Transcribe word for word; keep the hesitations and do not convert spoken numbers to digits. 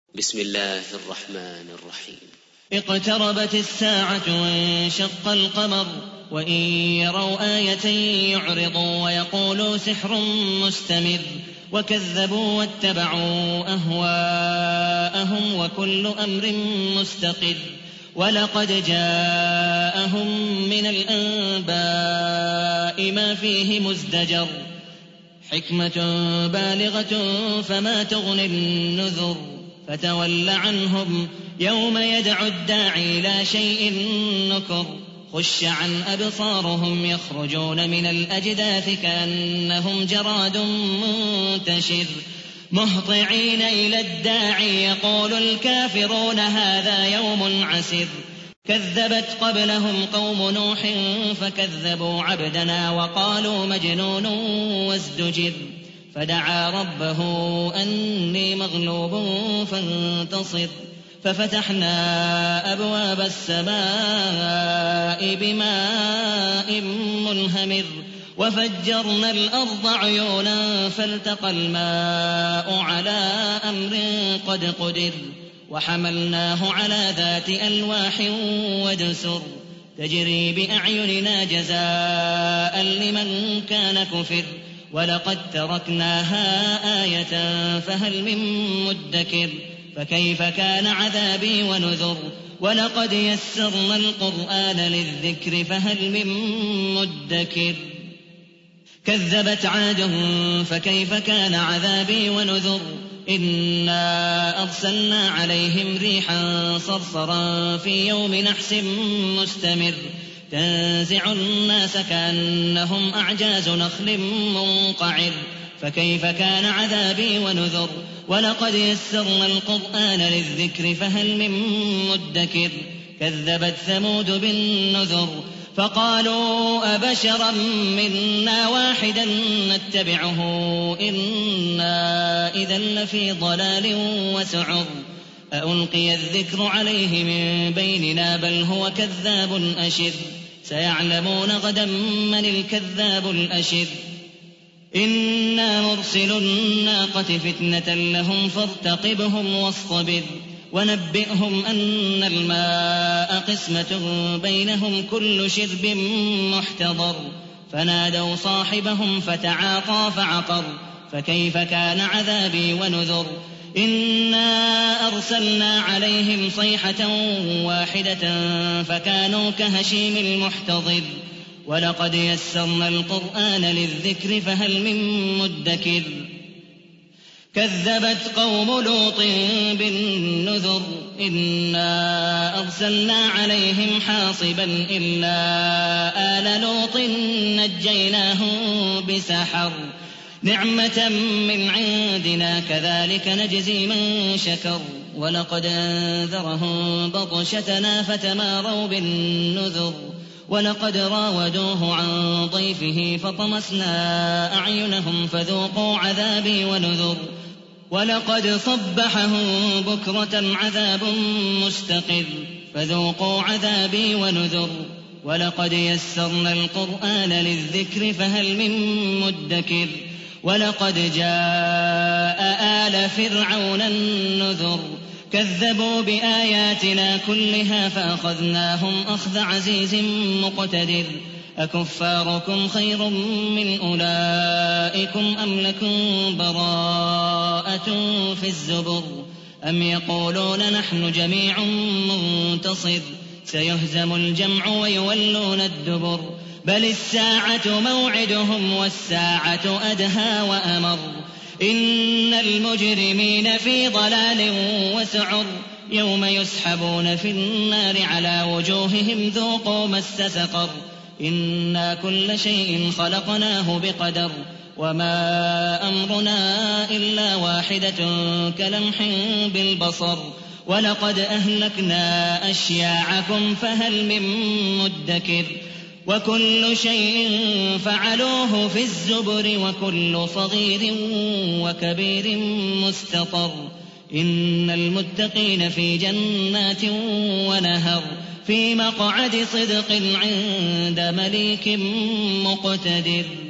بسم الله الرحمن الرحيم. اقتربت الساعة وانشق القمر وإن يروا آية يعرضوا ويقولوا سحر مستمر وكذبوا واتبعوا أهواءهم وكل أمر مستقر ولقد جاءهم من الأنباء ما فيه مزدجر حكمة بالغة فما تغني النذر فتول عنهم يوم يدعو الداعي لا شيء نكر خش عن أبصارهم يخرجون من الأجداث كأنهم جراد منتشر مهطعين إلى الداعي يقول الكافرون هذا يوم عسر كذبت قبلهم قوم نوح فكذبوا عبدنا وقالوا مجنون وازدجر فدعا ربه أني مغلوب فانتصر ففتحنا أبواب السماء بماء منهمر وفجرنا الأرض عيونا فالتقى الماء على أمر قد قدر وحملناه على ذات ألواح ودسر تجري بأعيننا جزاء لمن كان كفر ولقد تركناها آية فهل من مدكر فكيف كان عذابي ونذر ولقد يسرنا القرآن للذكر فهل من مدكر كذبت عاد فكيف كان عذابي ونذر إنا أرسلنا عليهم ريحا صرصرا في يوم نحس مستمر تنزع الناس كأنهم أعجاز نخل منقعر فكيف كان عذابي ونذر ولقد يسرنا القرآن للذكر فهل من مدكر كذبت ثمود بالنذر فقالوا أبشرا منا واحدا نتبعه إنا إذا لفي ضلال وسعر أألقي الذكر عليه من بيننا بل هو كذاب أشر سيعلمون غدا من الكذاب الأشر إنا مرسل الناقة فتنة لهم فارتقبهم واصطبر ونبئهم أن الماء قسمة بينهم كل شرب محتضر فنادوا صاحبهم فتعاطى فعقر فكيف كان عذابي ونذر إنا أرسلنا عليهم صيحة واحدة فكانوا كهشيم المحتضر ولقد يسرنا القرآن للذكر فهل من مدكر كذبت قوم لوط بالنذر إنا أرسلنا عليهم حاصبا إلا آل لوط نجيناهم بسحر نعمة من عندنا كذلك نجزي من شكر ولقد أنذرهم بطشتنا فتماروا بالنذر ولقد راودوه عن ضيفه فطمسنا أعينهم فذوقوا عذابي ونذر ولقد صبحهم بكرة عذاب مستقر فذوقوا عذابي ونذر ولقد يسرنا القرآن للذكر فهل من مدكر ولقد جاء آل فرعون النذر كذبوا بآياتنا كلها فأخذناهم أخذ عزيز مقتدر أكفاركم خير من أولئكم أم لكم براءة في الزبر أم يقولون نحن جميع منتصر سيهزم الجمع ويولون الدبر بل الساعة موعدهم والساعة أدهى وأمر إن المجرمين في ضلال وسعر يوم يسحبون في النار على وجوههم ذوقوا مس سقر إنا كل شيء خلقناه بقدر وما أمرنا إلا واحدة كلمح بالبصر ولقد أهلكنا أشياعكم فهل من مدكر وكل شيء فعلوه في الزبر وكل صغير وكبير مستطر إن المتقين في جنات ونهر في مقعد صدق عند مليك مقتدر.